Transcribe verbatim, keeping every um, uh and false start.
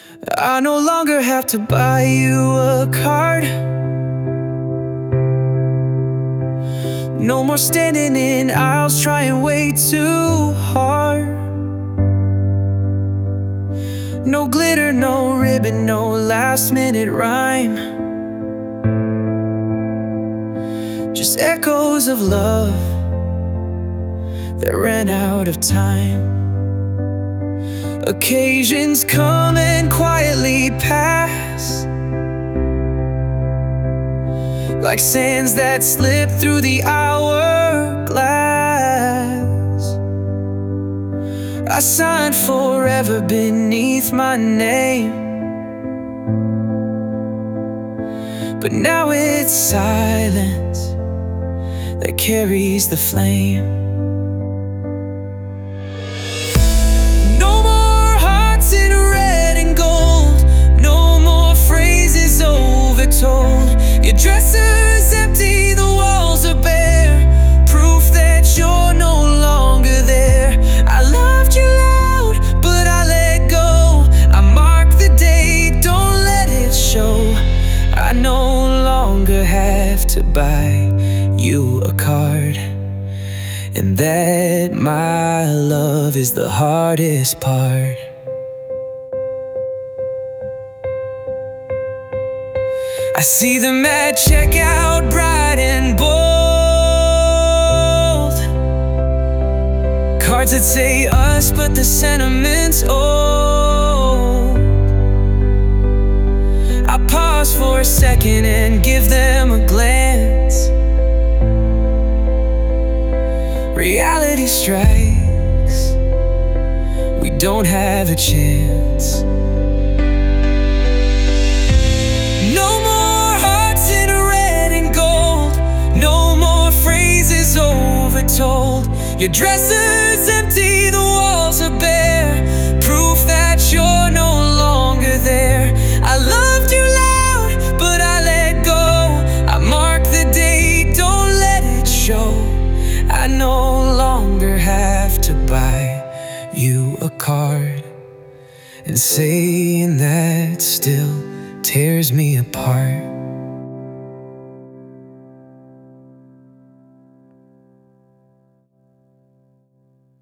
I no longer have to buy you a card. No more standing in aisles trying way too hard. No glitter, no ribbon, no last minute rhyme. Just echoes of love that ran out of time. Occasions come and quietly pass, like sands that slip through the hourglass. I signed forever beneath my name, but now it's silence that carries the flame. No more hearts in red and gold, no more phrases overtold. Your dresser's empty, the walls are bare, proof that you're no longer there. I loved you loud, but I let go. I mark the date, don't let it show. I no longer have to buy you a card, and that, my love, is the hardest part. I see them at checkout, bright and bold, cards that say us, but the sentiment's old. I pause for a second and give them a glance. Reality strikes, we don't have a chance. No more hearts in red and gold, no more phrases overtold. Your dresser's empty, the walls are bare, proof that you're no longer there. I loved you loud, but I let go. I mark the date, don't let it show. I no longer have to buy you a card, and saying that still tears me apart.